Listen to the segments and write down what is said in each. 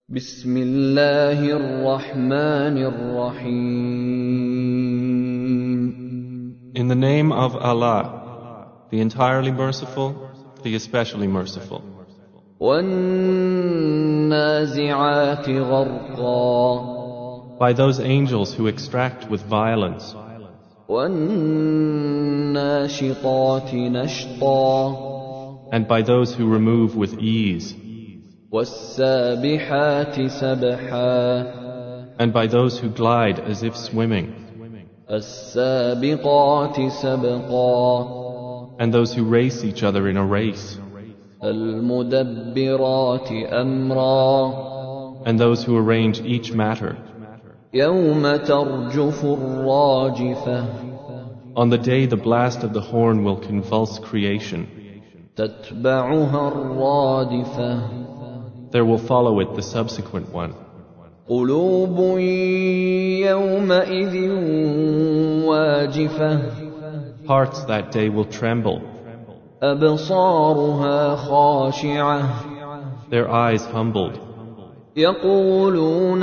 بسم الله الرحمن الرحيم. In the name of Allah, the entirely merciful, the especially merciful. والنازعات غرقا. By those angels who extract with violence. والناشطات نشطا. And by those who remove with ease. والسابحات سبحا. And by those who glide as if swimming. السابقات سبقا. And those who race each other in a race. المدبرات أمرا. And those who arrange each matter. يوم ترجف الراجفة. On the day the blast of the horn will convulse creation. تتبعها الرادفة. There will follow it the subsequent one. قلوب يومئذ واجفة. Hearts that day will tremble. أبصارها خاشعة. Their eyes humbled. يقولون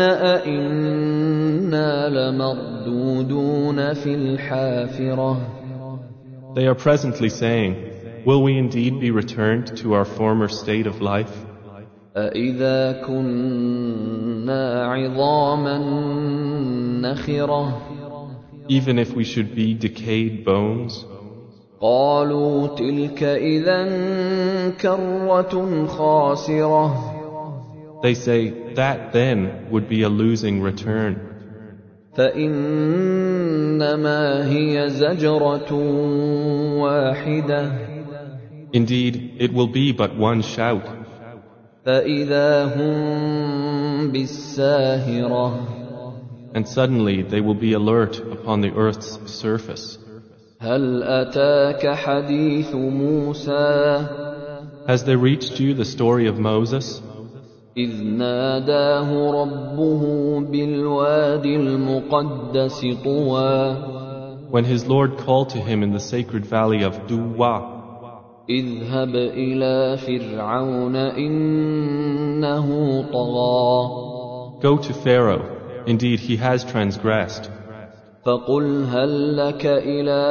أئنا لمردودون في الحافرة. They are presently saying, will we indeed be returned to our former state of life? أَإِذَا كُنَّا عِظَامًا نَخِرَةً. Even if we should be decayed bones? قَالُوا تِلْكَ إِذًا كَرَّةٌ خَاسِرَةٌ. They say, that then would be a losing return. فَإِنَّمَا هِيَ زَجْرَةٌ وَاحِدَةٌ. Indeed, it will be but one shout. فَإِذَا هُمْ بِالسَّاهِرَةِ. And suddenly they will be alert upon the earth's surface. هَلْ أَتَاكَ حَدِيثُ مُوسَى. Has there reached you the story of Moses? إِذْ نَادَاهُ رَبُّهُ بِالْوَادِ الْمُقَدَّسِ طُوًى. When his Lord called to him in the sacred valley of Duwa, اذهب إلى فرعون إنه طغى. Go to Pharaoh, indeed he has transgressed. فقل هل لك إلى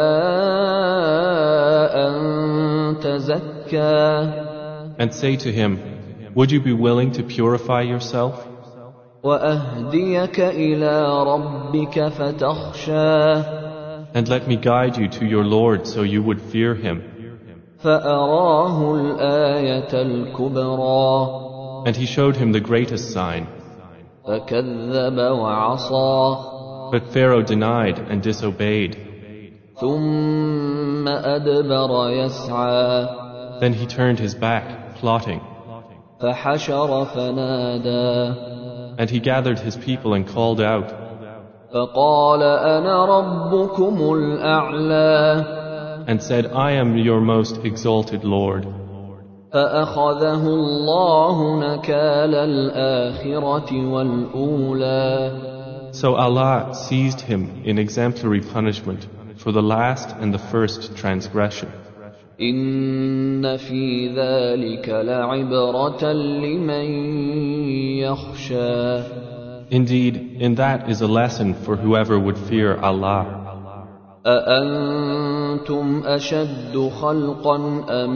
أن تزكى. And say to him, would you be willing to purify yourself? وأهديك إلى ربك فتخشى. And let me guide you to your Lord so you would fear him. فأراه الآية الكبرى. And he showed him the greatest sign. فكذب وعصى. But Pharaoh denied and disobeyed. ثم أدبر يسعى. Then he turned his back, plotting. فحشر فنادى. And he gathered his people and called out. فقال أنا ربكم الأعلى. And said, I am your most exalted Lord. فأخذه الله نكال الآخرة والأولى. So Allah seized him in exemplary punishment for the last and the first transgression. إن في ذلك لعبرة لمن يخشى. Indeed, in that is a lesson for whoever would fear Allah. أأنتم أشد خلقا أم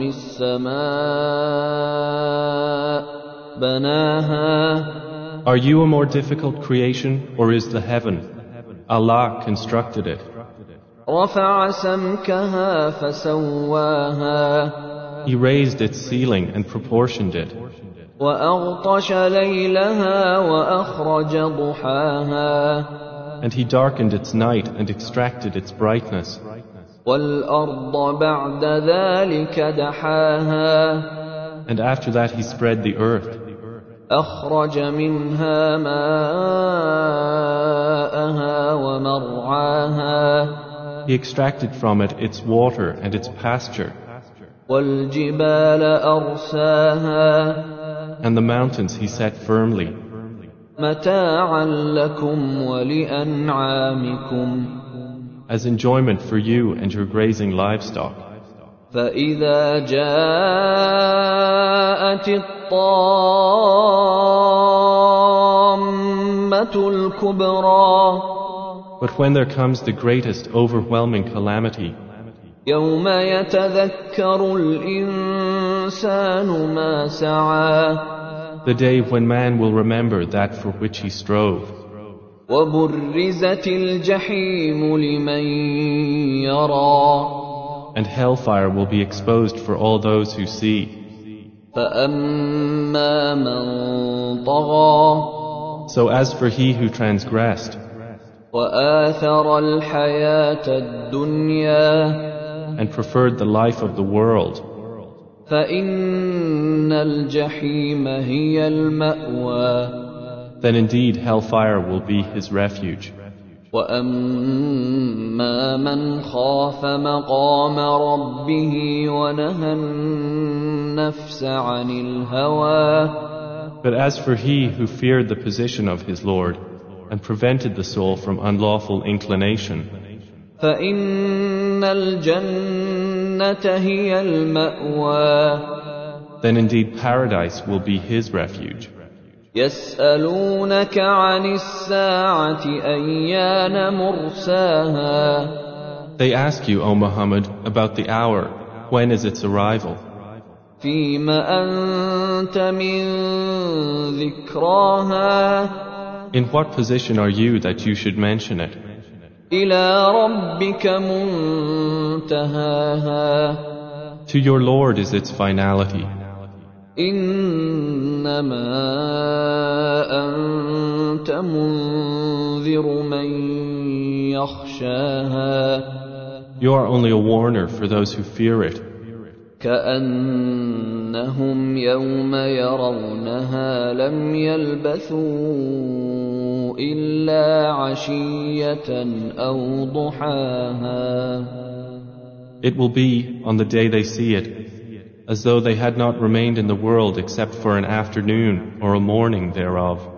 السماء بناها. Are you a more difficult creation or is the heaven? Allah constructed it. رفع سمكها فسواها. He raised its ceiling and proportioned it. وأغطش ليلها وأخرج ضحاها. And he darkened its night and extracted its brightness. وَالْأَرْضَ بَعْدَ ذَلِكَ دَحَاهَا. And after that he spread the earth. أَخْرَجَ مِنْهَا مَاءَهَا وَمَرْعَاهَا. He extracted from it its water and its pasture. وَالْجِبَالَ أَرْسَاهَا. And the mountains he set firmly. مَتَاعًا لَكُمْ وَلِأَنْعَامِكُمْ. As enjoyment for you and your grazing livestock. فَإِذَا جَاءَتِ الطَّامَّةُ الكبرى But when there comes the greatest overwhelming calamity, يوم يتذكر الإنسان ما سعى the day when man will remember that for which he strove, وبرزت الجحيم لمن يرى and hellfire will be exposed for all those who see. فأما من طغى So as for he who transgressed, وآثر الحياة الدنيا and preferred the life of the world, فإن الجحيم هي المأوى then indeed hellfire will be his refuge. وأما من خاف مقام ربه ونهى النفس عن الهوى But as for he who feared the position of his Lord and prevented the soul from unlawful inclination, فإن الجنة هي المأوى then indeed paradise will be his refuge. يسألونك عن الساعة أيان مرساها They ask you, O Muhammad, about the hour, when is its arrival? فيم أنت من ذكراها In what position are you that you should mention it? إلى ربك منتهاها To your Lord is its finality. إنما أنت منذر من يخشاها You are only a warner for those who fear it. كأنهم يوم يرونها لم يلبثوا إلا عشية أو ضحاها It will be, on the day they see it, as though they had not remained in the world except for an afternoon or a morning thereof.